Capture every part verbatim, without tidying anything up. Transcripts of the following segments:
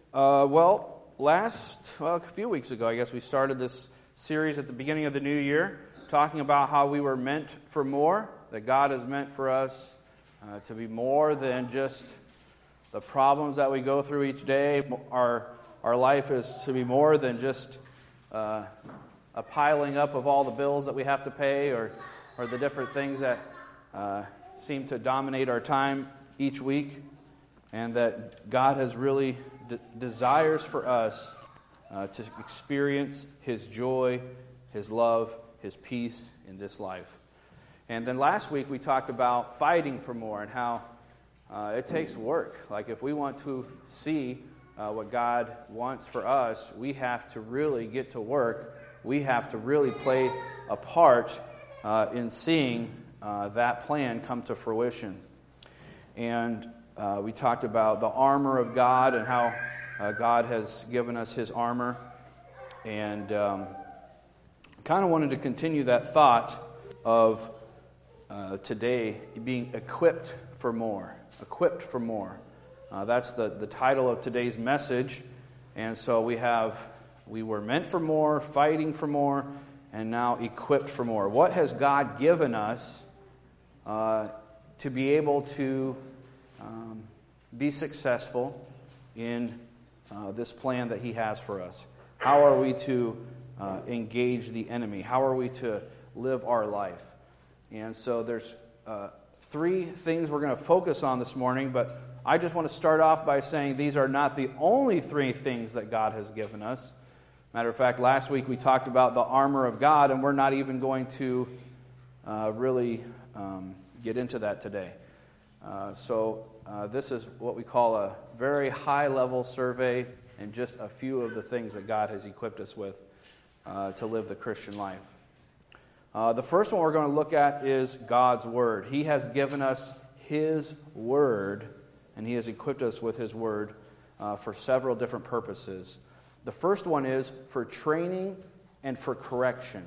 Uh, well, last, well, a few weeks ago, I guess we started this series at the beginning of the new year, talking about how we were meant for more, that God is meant for us uh, to be more than just the problems that we go through each day. Our our life is to be more than just uh, a piling up of all the bills that we have to pay, or or the different things that uh, seem to dominate our time each week, and that God has really de- desires for us uh, to experience His joy, His love, His peace in this life. And then last week we talked about fighting for more and how uh, it takes work. Like if we want to see uh, what God wants for us, we have to really get to work. We have to really play a part uh, in seeing uh, that plan come to fruition. And uh, we talked about the armor of God and how uh, God has given us His armor. And um, kind of wanted to continue that thought of uh, today being equipped for more. Equipped for more. Uh, that's the, the title of today's message. And so we have, we were meant for more, fighting for more, and now equipped for more. What has God given us uh, to be able to um, be successful in uh, this plan that He has for us? How are we to uh, engage the enemy? How are we to live our life? And so there's uh, three things we're going to focus on this morning, but I just want to start off by saying these are not the only three things that God has given us. Matter of fact, last week we talked about the armor of God, and we're not even going to uh, really um, get into that today. Uh, so uh, this is what we call a very high-level survey and just a few of the things that God has equipped us with uh, to live the Christian life. Uh, the first one we're going to look at is God's Word. He has given us His Word, and He has equipped us with His Word uh, for several different purposes. The first one is for training and for correction.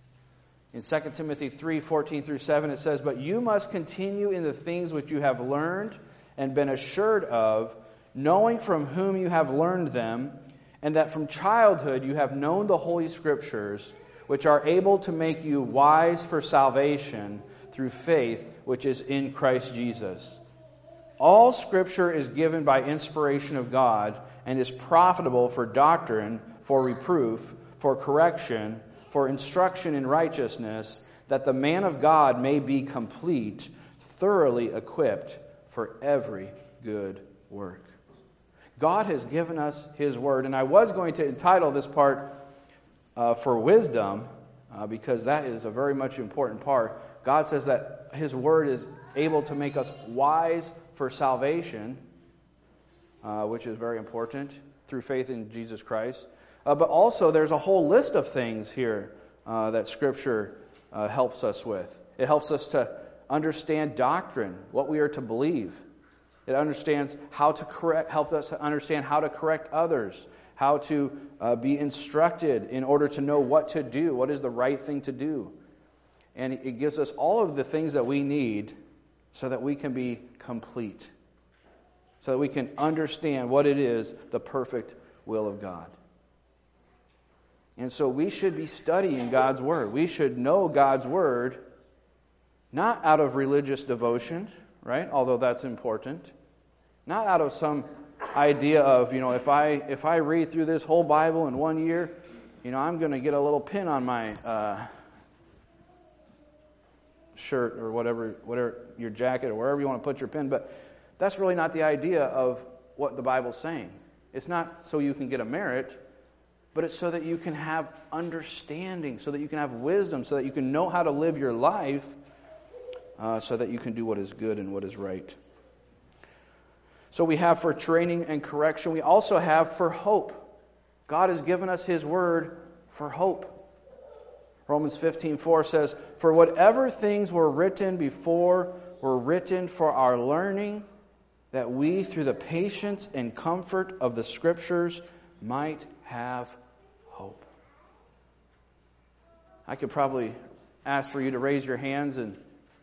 In Second Timothy three, fourteen through seven, it says, "But you must continue in the things which you have learned and been assured of, knowing from whom you have learned them, and that from childhood you have known the Holy Scriptures, which are able to make you wise for salvation through faith which is in Christ Jesus. All Scripture is given by inspiration of God and is profitable for doctrine, for reproof, for correction, for instruction in righteousness, that the man of God may be complete, thoroughly equipped for every good work." God has given us His Word, and I was going to entitle this part uh, for wisdom, uh, because that is a very much important part. God says that His Word is able to make us wise for salvation, uh, which is very important, through faith in Jesus Christ. Uh, but also there's a whole list of things here uh, that Scripture uh, helps us with. It helps us to understand doctrine, what we are to believe. It understands how to correct, helps us to understand how to correct others, how to uh, be instructed in order to know what to do, what is the right thing to do. And it gives us all of the things that we need so that we can be complete, so that we can understand what it is, the perfect will of God. And so we should be studying God's Word. We should know God's Word, not out of religious devotion, right? Although that's important. Not out of some idea of, you know, if I if I read through this whole Bible in one year, you know, I'm going to get a little pin on my uh, shirt or whatever, whatever your jacket or wherever you want to put your pin. But that's really not the idea of what the Bible's saying. It's not so you can get a merit, but it's so that you can have understanding, so that you can have wisdom, so that you can know how to live your life, uh, so that you can do what is good and what is right. So we have for training and correction. We also have for hope. God has given us His Word for hope. Romans fifteen four says, "For whatever things were written before were written for our learning, that we through the patience and comfort of the Scriptures might have hope." I could probably ask for you to raise your hands, and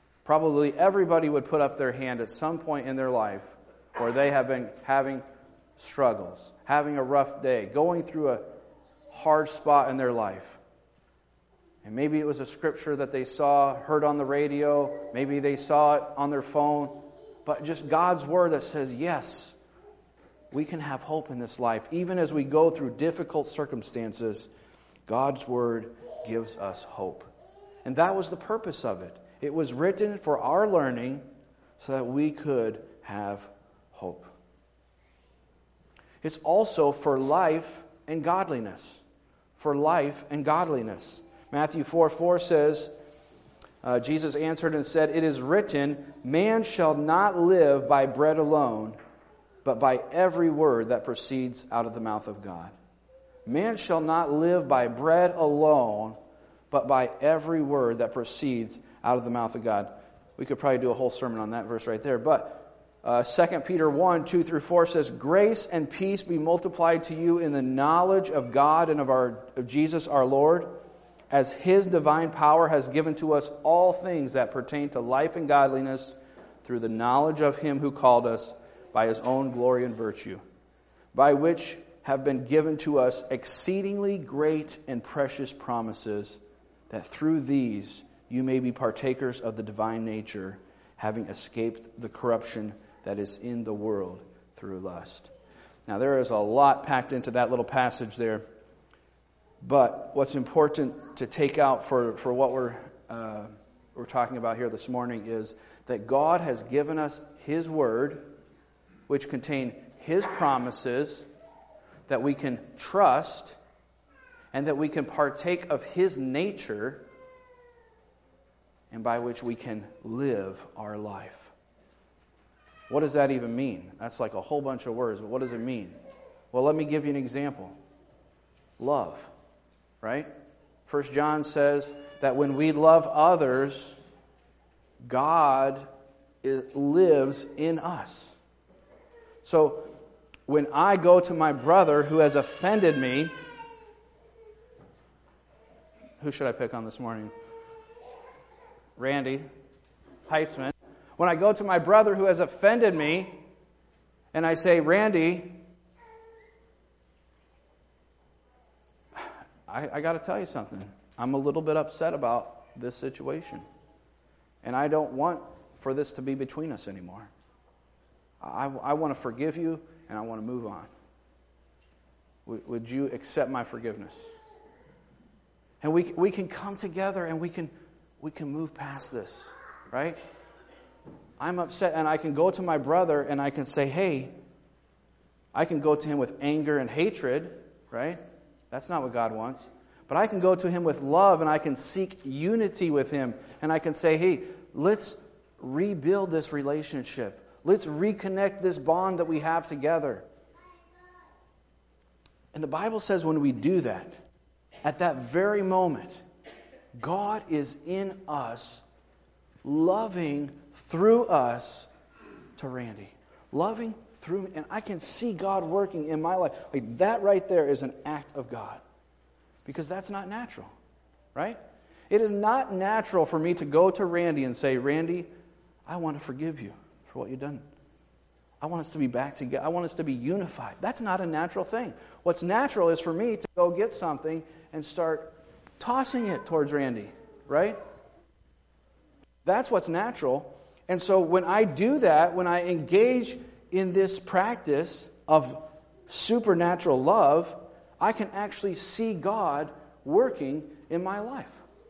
probably everybody would put up their hand at some point in their life where they have been having struggles, having a rough day, going through a hard spot in their life. And maybe it was a scripture that they saw, heard on the radio, maybe they saw it on their phone, but just God's word that says, yes, we can have hope in this life. Even as we go through difficult circumstances, God's word gives us hope. And that was the purpose of it. It was written for our learning so that we could have hope. It's also for life and godliness. For life and godliness. Matthew four four says, uh, Jesus answered and said, "It is written, man shall not live by bread alone, but by every word that proceeds out of the mouth of God." Man shall not live by bread alone, but by every word that proceeds out of the mouth of God. We could probably do a whole sermon on that verse right there. But uh, Second Peter one, two through four says, "Grace and peace be multiplied to you in the knowledge of God and of, our, of Jesus our Lord, as His divine power has given to us all things that pertain to life and godliness through the knowledge of Him who called us by His own glory and virtue, by which have been given to us exceedingly great and precious promises, that through these you may be partakers of the divine nature, having escaped the corruption that is in the world through lust." Now there is a lot packed into that little passage there. But what's important to take out for, for what we're uh, we're talking about here this morning is that God has given us His Word, which contain His promises that we can trust and that we can partake of His nature, and by which we can live our life. What does that even mean? That's like a whole bunch of words, but what does it mean? Well, let me give you an example. Love. Right? First John says that when we love others, God is, lives in us. So when I go to my brother who has offended me, who should I pick on this morning? Randy Heitzman. When I go to my brother who has offended me, and I say, "Randy, I, I got to tell you something. I'm a little bit upset about this situation. And I don't want for this to be between us anymore. I, I want to forgive you, and I want to move on. W- would you accept my forgiveness?" And we we can come together and we can we can move past this, right? I'm upset, and I can go to my brother and I can say, "Hey," I can go to him with anger and hatred, right? That's not what God wants. But I can go to Him with love, and I can seek unity with Him. And I can say, "Hey, let's rebuild this relationship. Let's reconnect this bond that we have together." And the Bible says when we do that, at that very moment, God is in us, loving through us to Randy. Loving through me, and I can see God working in my life. Like that right there is an act of God. Because that's not natural, right? It is not natural for me to go to Randy and say, "Randy, I want to forgive you for what you've done. I want us to be back together. I want us to be unified." That's not a natural thing. What's natural is for me to go get something and start tossing it towards Randy, right? That's what's natural. And so when I do that, when I engage in this practice of supernatural love, I can actually see God working in my life.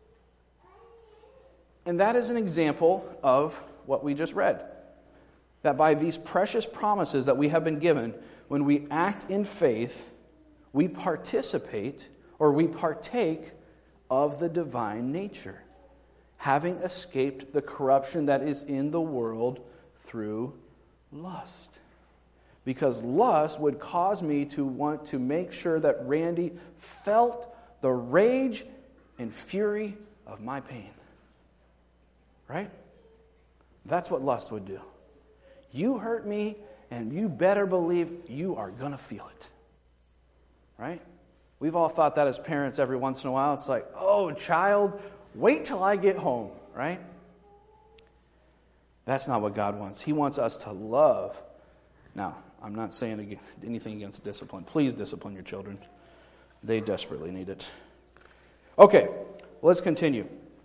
And that is an example of what we just read. That by these precious promises that we have been given, when we act in faith, we participate or we partake of the divine nature, having escaped the corruption that is in the world through lust. Because lust would cause me to want to make sure that Randy felt the rage and fury of my pain. Right? That's what lust would do. You hurt me, and you better believe you are going to feel it. Right? We've all thought that as parents every once in a while. It's like, "Oh, child, wait till I get home." Right? That's not what God wants. He wants us to love. Now, I'm not saying anything against discipline. Please discipline your children. They desperately need it. Okay, let's continue.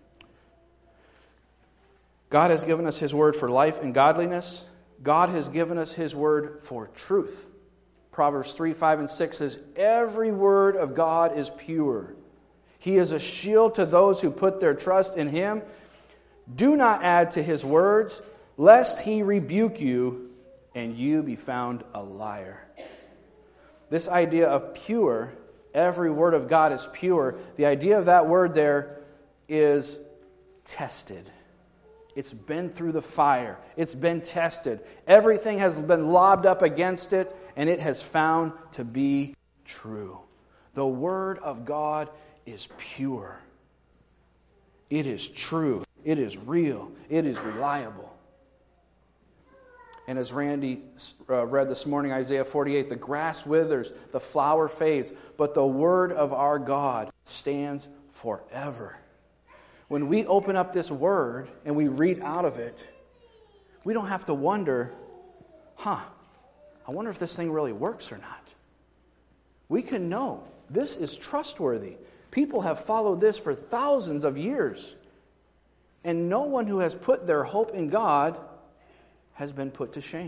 God has given us His word for life and godliness. God has given us His word for truth. Proverbs three, five, and six says, every word of God is pure. He is a shield to those who put their trust in Him. Do not add to His words, lest He rebuke you and you be found a liar. This idea of pure, every word of God is pure. The idea of that word there is tested. It's been through the fire. It's been tested. Everything has been lobbed up against it, and it has found to be true. The Word of God is pure. It is true. It is real. It is reliable. And as Randy uh, read this morning, Isaiah forty-eight, the grass withers, the flower fades, but the Word of our God stands forever. When we open up this Word and we read out of it, we don't have to wonder, huh, I wonder if this thing really works or not. We can know this is trustworthy. People have followed this for thousands of years. And no one who has put their hope in God has been put to shame.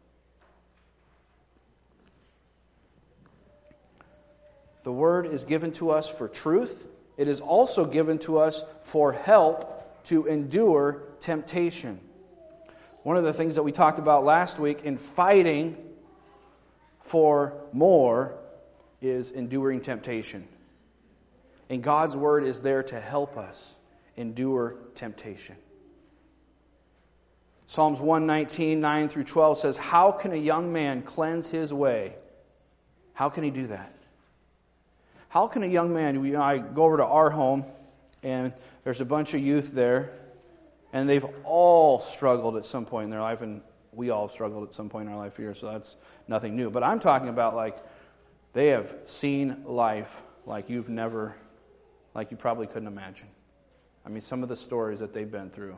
The Word is given to us for truth. It is also given to us for help to endure temptation. One of the things that we talked about last week in fighting for more is enduring temptation. And God's Word is there to help us endure temptation. Psalms one nineteen, nine through twelve says, how can a young man cleanse his way? How can he do that? How can a young man, you know, I go over to our home, and there's a bunch of youth there, and they've all struggled at some point in their life, and we all struggled at some point in our life here, so that's nothing new. But I'm talking about, like, they have seen life like you've never, like you probably couldn't imagine. I mean, some of the stories that they've been through,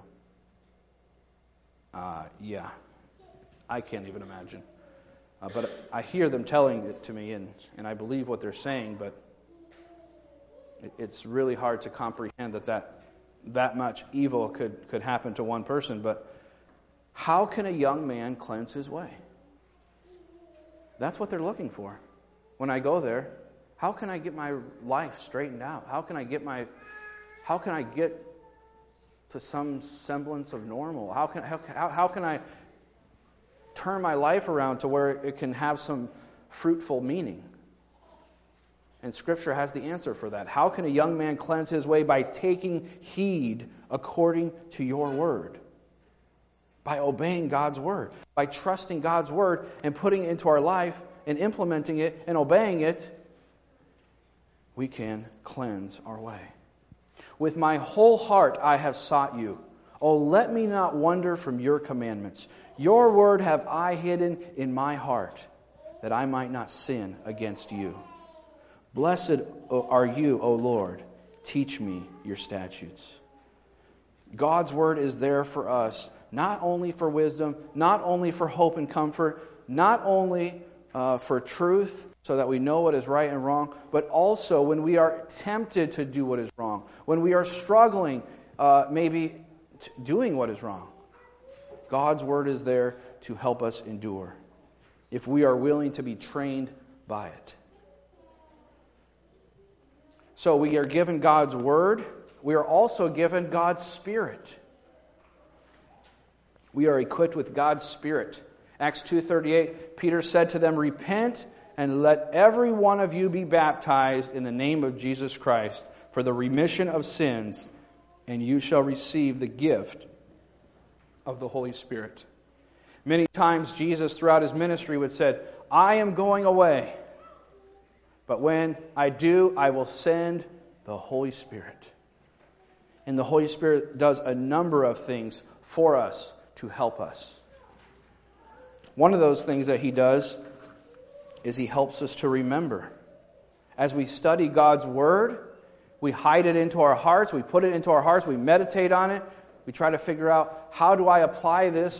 uh, yeah, I can't even imagine. Uh, but I hear them telling it to me, and, and I believe what they're saying, but it's really hard to comprehend that that, that much evil could, could happen to one person. But how can a young man cleanse his way? That's what they're looking for. When I go there, how can I get my life straightened out? How can I get my, how can I get to some semblance of normal? How can how, how can I turn my life around to where it can have some fruitful meaning? And Scripture has the answer for that. How can a young man cleanse his way? By taking heed according to your word. By obeying God's word. By trusting God's word and putting it into our life and implementing it and obeying it, we can cleanse our way. With my whole heart I have sought you. Oh, let me not wander from your commandments. Your word have I hidden in my heart, that I might not sin against you. Blessed are you, O Lord. Teach me your statutes. God's word is there for us, not only for wisdom, not only for hope and comfort, not only uh, for truth, so that we know what is right and wrong, but also when we are tempted to do what is wrong, when we are struggling, uh, maybe t- doing what is wrong. God's word is there to help us endure, if we are willing to be trained by it. So we are given God's word. We are also given God's Spirit. We are equipped with God's Spirit. Acts two thirty-eight, Peter said to them, repent and let every one of you be baptized in the name of Jesus Christ for the remission of sins, and you shall receive the gift of the Holy Spirit. Many times Jesus throughout his ministry would say, I am going away, but when I do, I will send the Holy Spirit. And the Holy Spirit does a number of things for us to help us. One of those things that he does is he helps us to remember. As we study God's word, we hide it into our hearts, we put it into our hearts, we meditate on it, we try to figure out, how do I apply this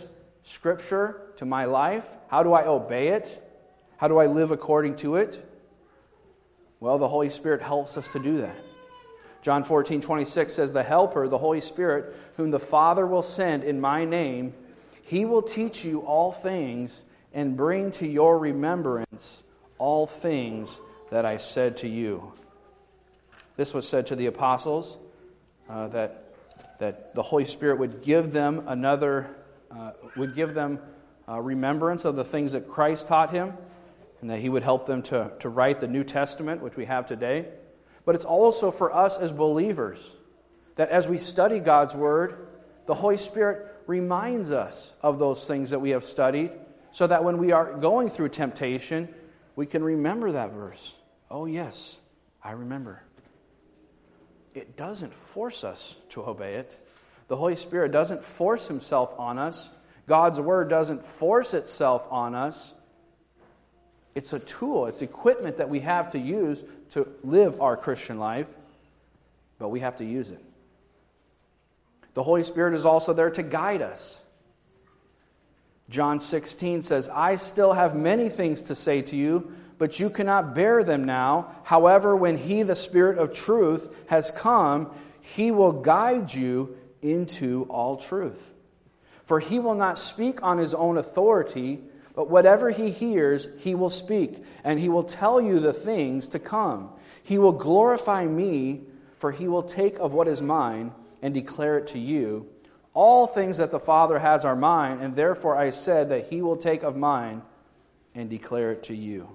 Scripture to my life? How do I obey it? How do I live according to it? Well, the Holy Spirit helps us to do that. John fourteen twenty-six says, "The Helper, the Holy Spirit, whom the Father will send in my name, He will teach you all things and bring to your remembrance all things that I said to you." This was said to the apostles, uh, that that the Holy Spirit would give them another, uh, would give them uh, remembrance of the things that Christ taught him, and that He would help them to, to write the New Testament, which we have today. But it's also for us as believers, that as we study God's Word, the Holy Spirit reminds us of those things that we have studied, so that when we are going through temptation, we can remember that verse. Oh yes, I remember. It doesn't force us to obey it. The Holy Spirit doesn't force Himself on us. God's Word doesn't force itself on us. It's a tool, it's equipment that we have to use to live our Christian life, but we have to use it. The Holy Spirit is also there to guide us. John sixteen says, "I still have many things to say to you, but you cannot bear them now. However, when He, the Spirit of truth, has come, He will guide you into all truth. For He will not speak on His own authority, but whatever He hears, He will speak, and He will tell you the things to come. He will glorify Me, for He will take of what is mine and declare it to you. All things that the Father has are mine, and therefore I said that He will take of mine and declare it to you."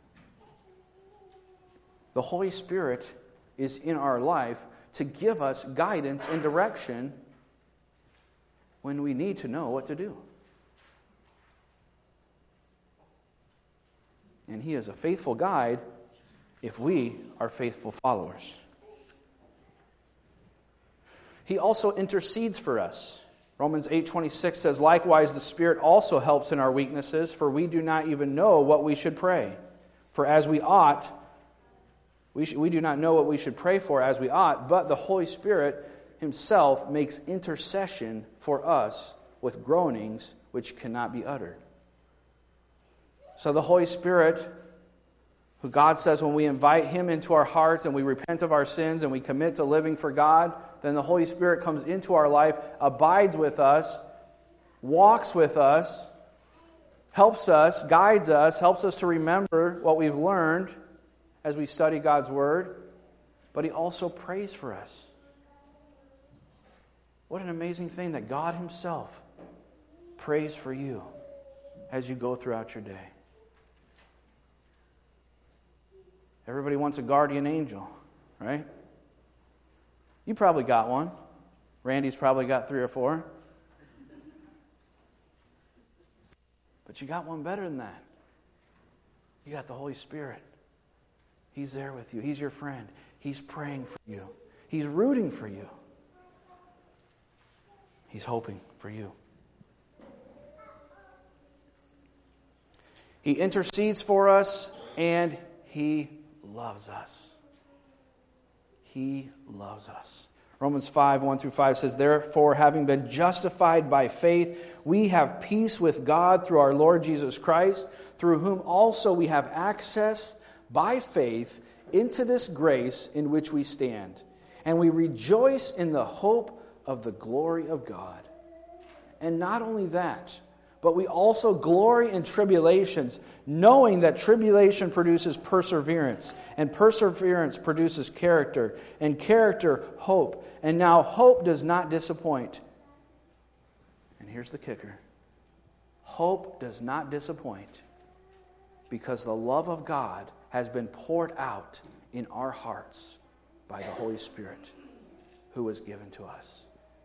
The Holy Spirit is in our life to give us guidance and direction when we need to know what to do. And He is a faithful guide if we are faithful followers. He also intercedes for us. Romans eight twenty-six says, "Likewise the Spirit also helps in our weaknesses, for we do not even know what we should pray. For as we ought, we, sh- we do not know what we should pray for as we ought, but the Holy Spirit Himself makes intercession for us with groanings which cannot be uttered." So the Holy Spirit, who God says when we invite Him into our hearts and we repent of our sins and we commit to living for God, then the Holy Spirit comes into our life, abides with us, walks with us, helps us, guides us, helps us to remember what we've learned as we study God's Word, but He also prays for us. What an amazing thing that God Himself prays for you as you go throughout your day. Everybody wants a guardian angel, right? You probably got one. Randy's probably got three or four. But you got one better than that. You got the Holy Spirit. He's there with you. He's your friend. He's praying for you. He's rooting for you. He's hoping for you. He intercedes for us, and He loves us. He loves us. Romans five, one through five says, "Therefore, having been justified by faith, we have peace with God through our Lord Jesus Christ, through whom also we have access by faith into this grace in which we stand. And we rejoice in the hope of the glory of God. And not only that, but we also glory in tribulations, knowing that tribulation produces perseverance, and perseverance produces character, and character, hope. And now hope does not disappoint." And here's the kicker. Hope does not disappoint, because the love of God has been poured out in our hearts by the Holy Spirit, who was given to us.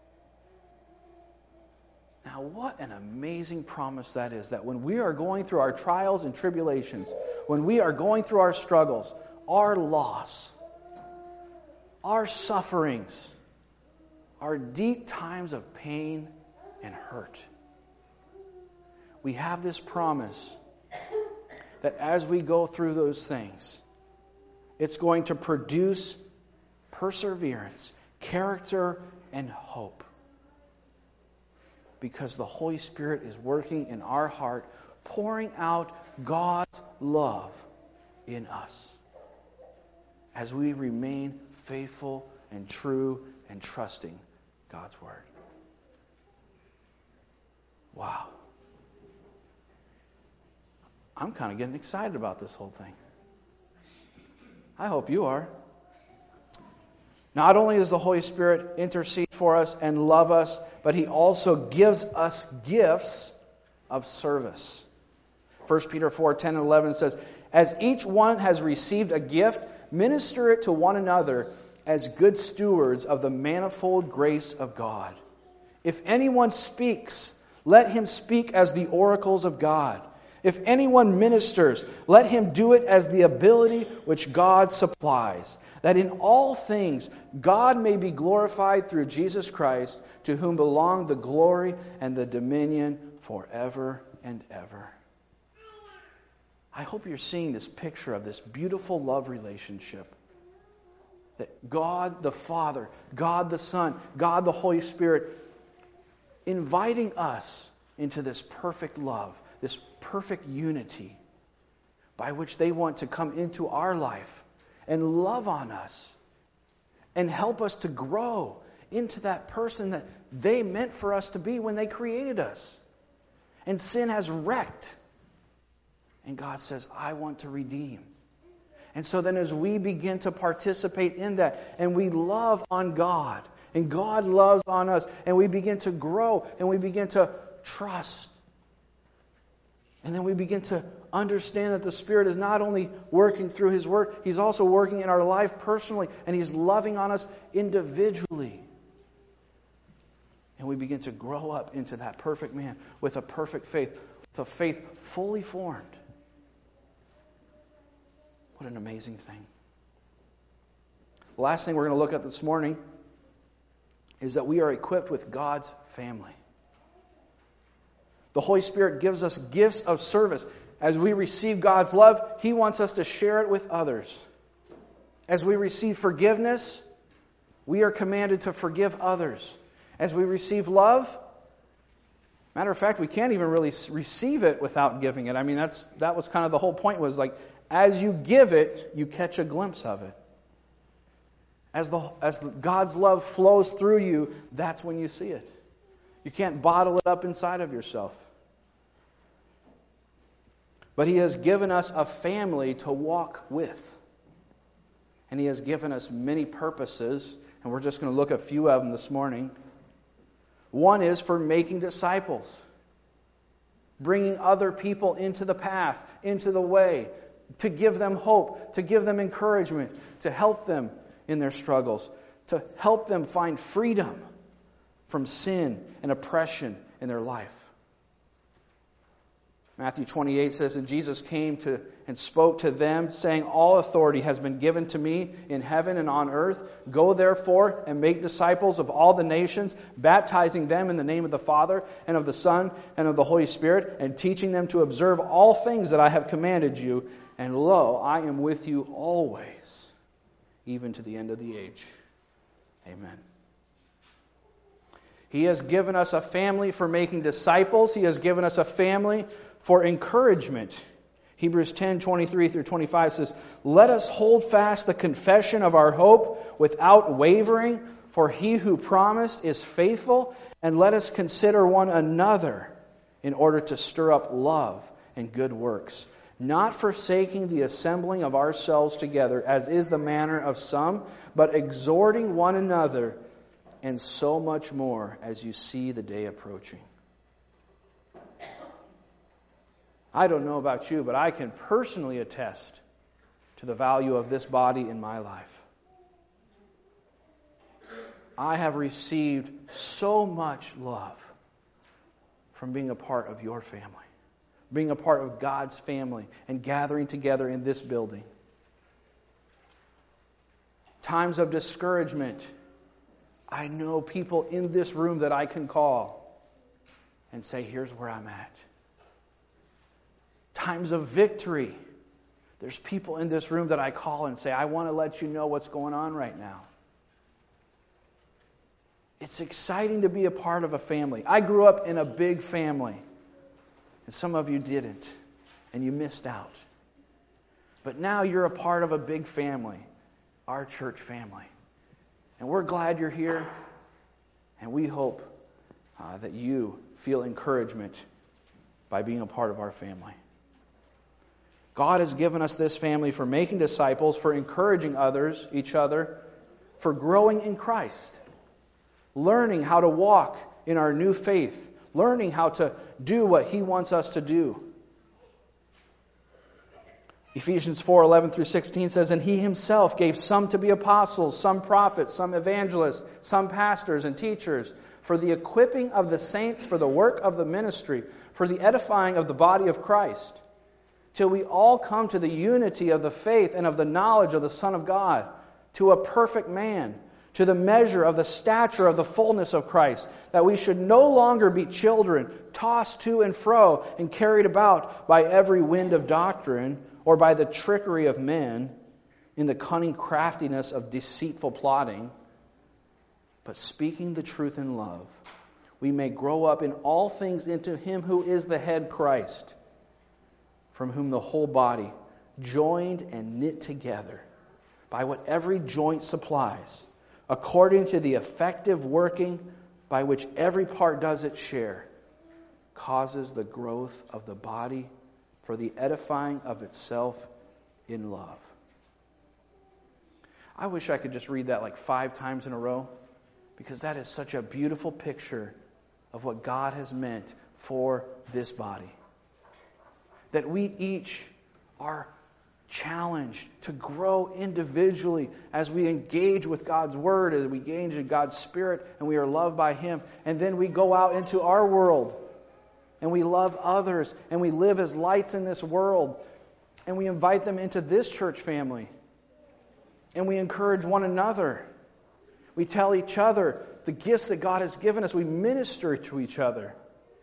Now, what an amazing promise that is, that when we are going through our trials and tribulations, when we are going through our struggles, our loss, our sufferings, our deep times of pain and hurt, we have this promise that as we go through those things, it's going to produce perseverance, character, and hope. because the Holy Spirit is working in our heart, pouring out God's love in us as we remain faithful and true and trusting God's Word. Wow. I'm kind of getting excited about this whole thing. I hope you are. Not only does the Holy Spirit intercede for us and love us, but He also gives us gifts of service. First Peter four, ten and eleven says, "As each one has received a gift, minister it to one another as good stewards of the manifold grace of God. If anyone speaks, let him speak as the oracles of God. If anyone ministers, let him do it as the ability which God supplies, that in all things God may be glorified through Jesus Christ, to whom belong the glory and the dominion forever and ever." I hope you're seeing this picture of this beautiful love relationship that God the Father, God the Son, God the Holy Spirit inviting us into this perfect love, this perfect unity by which they want to come into our life and love on us and help us to grow into that person that they meant for us to be when they created us. And sin has wrecked. And God says, I want to redeem. And so then as we begin to participate in that and we love on God and God loves on us and we begin to grow and we begin to trust. And then we begin to understand that the Spirit is not only working through His Word, He's also working in our life personally, and He's loving on us individually. And we begin to grow up into that perfect man with a perfect faith, with a faith fully formed. What an amazing thing. The last thing we're going to look at this morning is that we are equipped with God's family. The Holy Spirit gives us gifts of service. As we receive God's love, He wants us to share it with others. As we receive forgiveness, we are commanded to forgive others. As we receive love, matter of fact, we can't even really receive it without giving it. I mean, that's that was kind of the whole point, was like, as you give it, you catch a glimpse of it. As the as the, God's love flows through you, that's when you see it. You can't bottle it up inside of yourself. But He has given us a family to walk with. And He has given us many purposes, and we're just going to look at a few of them this morning. One is for making disciples. Bringing other people into the path, into the way, to give them hope, to give them encouragement, to help them in their struggles, to help them find freedom from sin and oppression in their life. Matthew twenty-eight says, "And Jesus came to and spoke to them, saying, All authority has been given to me in heaven and on earth. Go therefore and make disciples of all the nations, baptizing them in the name of the Father and of the Son and of the Holy Spirit, and teaching them to observe all things that I have commanded you. And lo, I am with you always, even to the end of the age." Amen. He has given us a family for making disciples. He has given us a family for encouragement. Hebrews ten, twenty-three through twenty-five says, "Let us hold fast the confession of our hope without wavering, for He who promised is faithful. And let us consider one another in order to stir up love and good works, not forsaking the assembling of ourselves together, as is the manner of some, but exhorting one another, and so much more as you see the day approaching." I don't know about you, but I can personally attest to the value of this body in my life. I have received so much love from being a part of your family, being a part of God's family, and gathering together in this building. Times of discouragement, I know people in this room that I can call and say, here's where I'm at. Times of victory, there's people in this room that I call and say, I want to let you know what's going on right now. It's exciting to be a part of a family. I grew up in a big family, and some of you didn't, and you missed out. But now you're a part of a big family, our church family. And we're glad you're here, and we hope uh, that you feel encouragement by being a part of our family. God has given us this family for making disciples, for encouraging others, each other, for growing in Christ, learning how to walk in our new faith, learning how to do what He wants us to do. Ephesians four eleven through sixteen says, "And He Himself gave some to be apostles, some prophets, some evangelists, some pastors and teachers, for the equipping of the saints, for the work of the ministry, for the edifying of the body of Christ, till we all come to the unity of the faith and of the knowledge of the Son of God, to a perfect man, to the measure of the stature of the fullness of Christ, that we should no longer be children, tossed to and fro and carried about by every wind of doctrine, or by the trickery of men, in the cunning craftiness of deceitful plotting, but speaking the truth in love, we may grow up in all things into Him who is the head, Christ, from whom the whole body, joined and knit together by what every joint supplies, according to the effective working by which every part does its share, causes the growth of the body for the edifying of itself in love." I wish I could just read that like five times in a row, because that is such a beautiful picture of what God has meant for this body. That we each are challenged to grow individually as we engage with God's Word, as we engage in God's Spirit, and we are loved by Him. And then we go out into our world, and we love others, and we live as lights in this world, and we invite them into this church family, and we encourage one another. We tell each other the gifts that God has given us. We minister to each other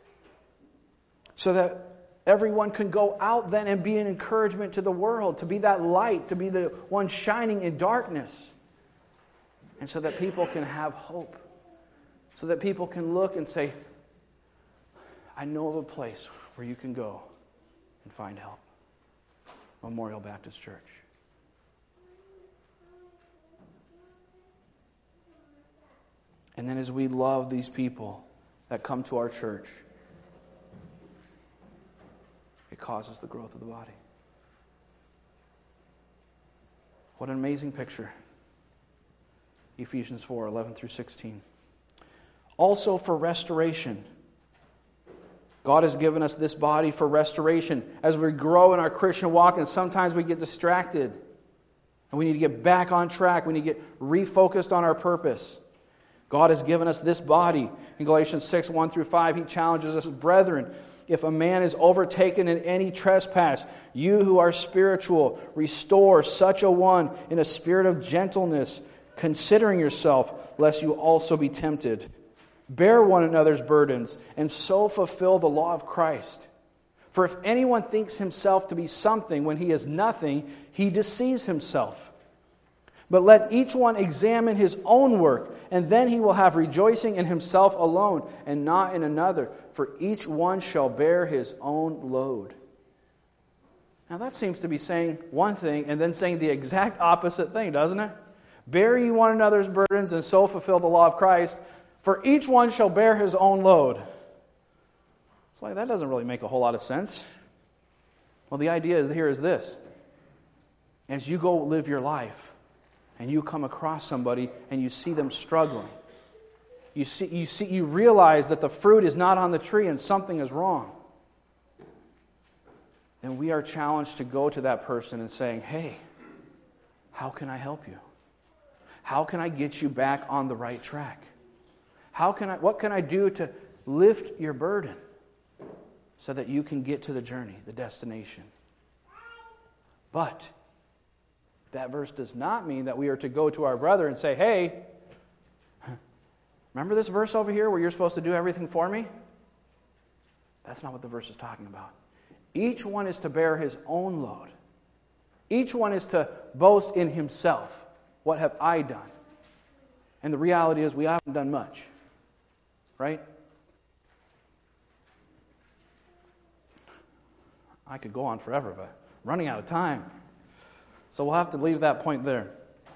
so that everyone can go out then and be an encouragement to the world, to be that light, to be the one shining in darkness, and so that people can have hope, so that people can look and say, I know of a place where you can go and find help. Memorial Baptist Church. And then as we love these people that come to our church, it causes the growth of the body. What an amazing picture. Ephesians four eleven through sixteen. Also for restoration. God has given us this body for restoration. As we grow in our Christian walk, and sometimes we get distracted, and we need to get back on track. We need to get refocused on our purpose. God has given us this body. In Galatians six, one through five, He challenges us, "Brethren, if a man is overtaken in any trespass, you who are spiritual, restore such a one in a spirit of gentleness, considering yourself, lest you also be tempted. Bear one another's burdens, and so fulfill the law of Christ. For if anyone thinks himself to be something when he is nothing, he deceives himself. But let each one examine his own work, and then he will have rejoicing in himself alone, and not in another. For each one shall bear his own load." Now that seems to be saying one thing, and then saying the exact opposite thing, doesn't it? Bear ye one another's burdens, and so fulfill the law of Christ. For each one shall bear his own load. It's like, that doesn't really make a whole lot of sense. Well, the idea here is this. As you go live your life, and you come across somebody, and you see them struggling, you see, you see, you realize that the fruit is not on the tree, and something is wrong, then we are challenged to go to that person and saying, "Hey, how can I help you? How can I get you back on the right track? How can I, what can I do to lift your burden so that you can get to the journey, the destination?" But that verse does not mean that we are to go to our brother and say, "Hey, remember this verse over here where you're supposed to do everything for me?" That's not what the verse is talking about. Each one is to bear his own load. Each one is to boast in himself. What have I done? And the reality is we haven't done much. Right? I could go on forever, but running out of time. So we'll have to leave that point there.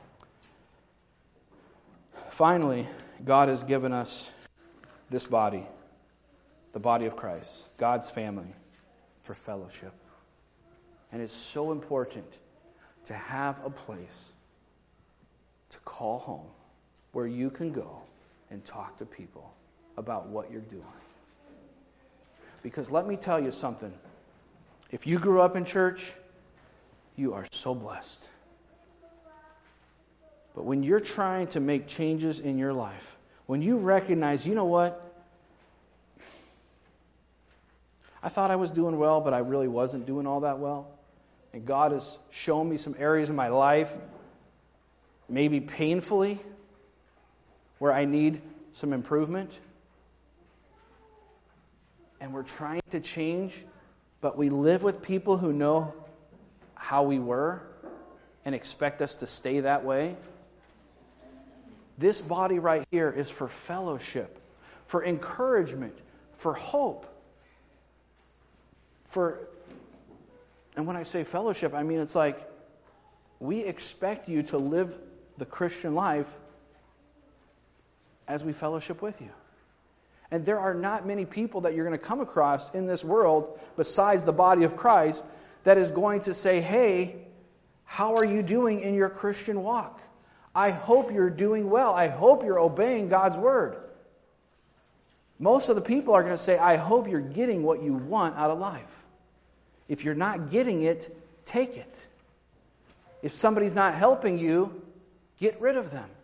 Finally, God has given us this body, the body of Christ, God's family, for fellowship. And it's so important to have a place to call home where you can go and talk to people about what you're doing. Because let me tell you something. If you grew up in church, you are so blessed. But when you're trying to make changes in your life, when you recognize, you know what? I thought I was doing well, but I really wasn't doing all that well. And God has shown me some areas in my life, maybe painfully, where I need some improvement. And we're trying to change, but we live with people who know how we were and expect us to stay that way. This body right here is for fellowship, for encouragement, for hope, for, and when I say fellowship, I mean it's like we expect you to live the Christian life as we fellowship with you. And there are not many people that you're going to come across in this world besides the body of Christ that is going to say, hey, how are you doing in your Christian walk? I hope you're doing well. I hope you're obeying God's word. Most of the people are going to say, I hope you're getting what you want out of life. If you're not getting it, take it. If somebody's not helping you, get rid of them.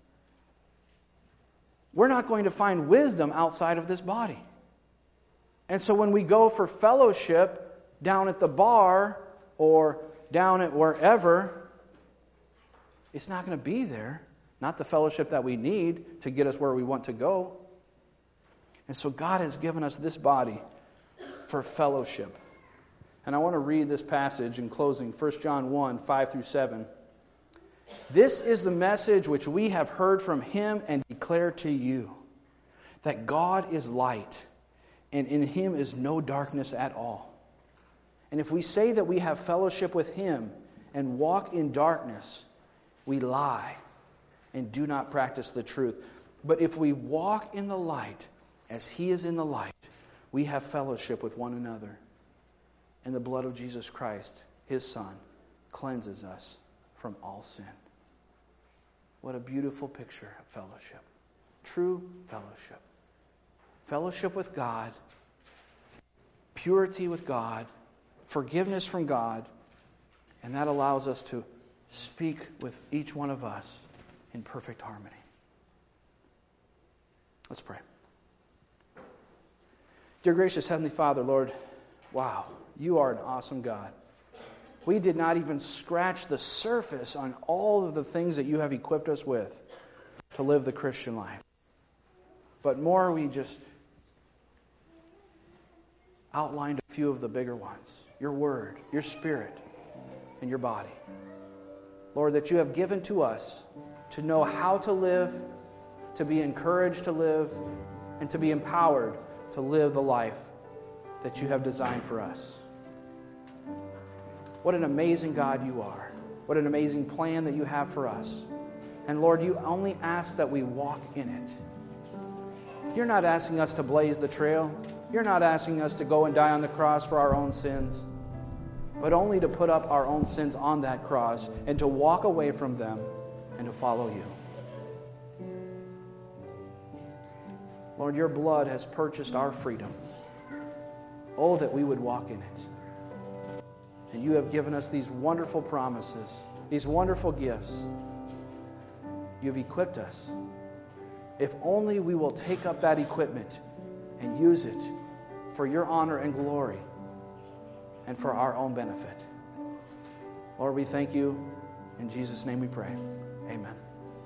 We're not going to find wisdom outside of this body. And so when we go for fellowship down at the bar or down at wherever, it's not going to be there. Not the fellowship that we need to get us where we want to go. And so God has given us this body for fellowship. And I want to read this passage in closing, First John one, five through seven. This is the message which we have heard from him and declare to you, that God is light, and in him is no darkness at all. And if we say that we have fellowship with him and walk in darkness, we lie and do not practice the truth. But if we walk in the light as he is in the light, we have fellowship with one another. And the blood of Jesus Christ, his Son, cleanses us from all sin. What a beautiful picture of fellowship. True fellowship. Fellowship with God, purity with God, forgiveness from God, and that allows us to speak with each one of us in perfect harmony. Let's pray. Dear gracious Heavenly Father, Lord, wow, you are an awesome God. We did not even scratch the surface on all of the things that you have equipped us with to live the Christian life. But more, we just outlined a few of the bigger ones. Your word, your spirit, and your body. Lord, that you have given to us to know how to live, to be encouraged to live, and to be empowered to live the life that you have designed for us. What an amazing God you are. What an amazing plan that you have for us. And Lord, you only ask that we walk in it. You're not asking us to blaze the trail. You're not asking us to go and die on the cross for our own sins, but only to put up our own sins on that cross and to walk away from them and to follow you. Lord, your blood has purchased our freedom. Oh, that we would walk in it. And you have given us these wonderful promises, these wonderful gifts. You've equipped us. If only we will take up that equipment and use it for your honor and glory and for our own benefit. Lord, we thank you. In Jesus' name we pray. Amen.